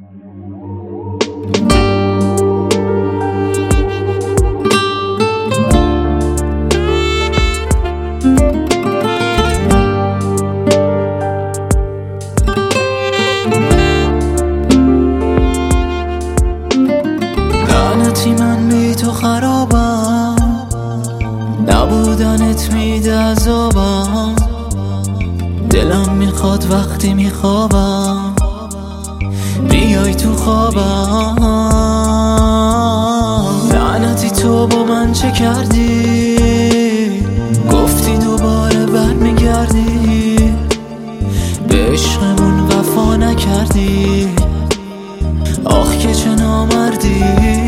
لعنتی من بی تو خرابم، نبودنت میده عذابم. دلم میخواد وقتی میخوابم بیای تو خوابم. لعنتی تو با من چه کردی؟ گفتی دوباره برمیگردی، به عشقمون وفا نکردی. آخ که چه نامردی.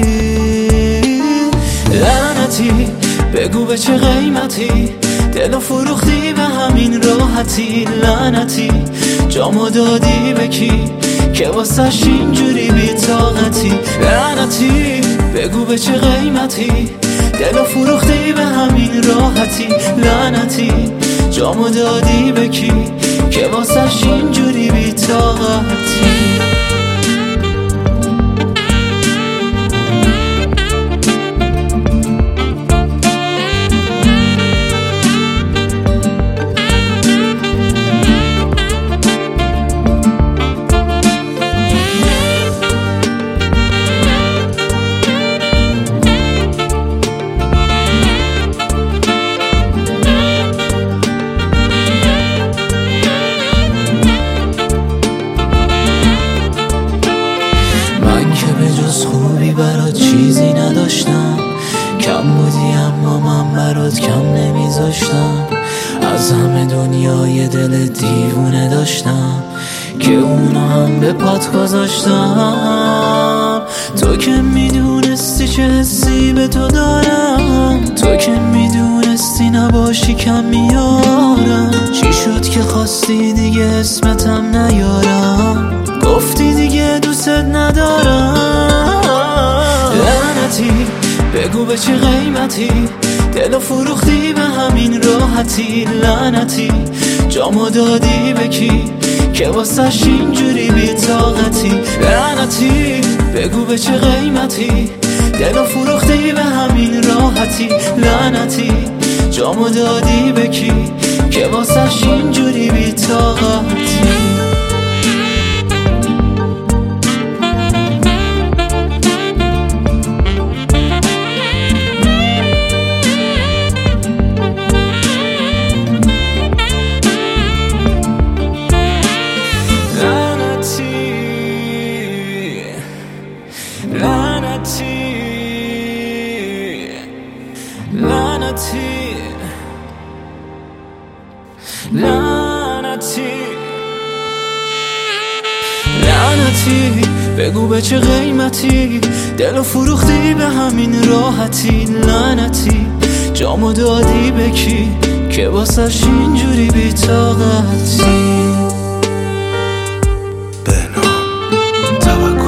لعنتی بگو به چه قیمتی دلو فروختی به همین راحتی. لعنتی جامو دادی به کی که واسش اینجوری بی طاقتی. لعنتی بگو به چه قیمتی دلو فروختی به همین راحتی. لعنتی جامو دادی به کی که واسش اینجوری بی طاقتی. خوبی برات چیزی نداشتم، کم بودی اما من برات کم نمیذاشتم. از همه دنیای دل دیوونه داشتم که اونا هم به پات گذاشتم. تو که میدونستی چه حسی به تو دارم، تو که میدونستی نباشی کم میارم. چی شد که خواستی دیگه اسمتم نیارم؟ گفتی دیگه دوست ندارم. لعنتی بگو به چه قیمتی دلو فروختی به همین راحتی. لعنتی جامو دادی به کی که واسش اینجوری بی طاقتی. لعنتی بگو به چه قیمتی دلو فروختی به همین راحتی. لعنتی جامو دادی به کی که واسش اینجوری بی طاقتی. لعنتی لعنتی لعنتی بگو به چه قیمتی دلو فروختی به همین راحتی. لعنتی جامو دادی به کی که واسش اینجوری بی طاقتی. به نام توکل.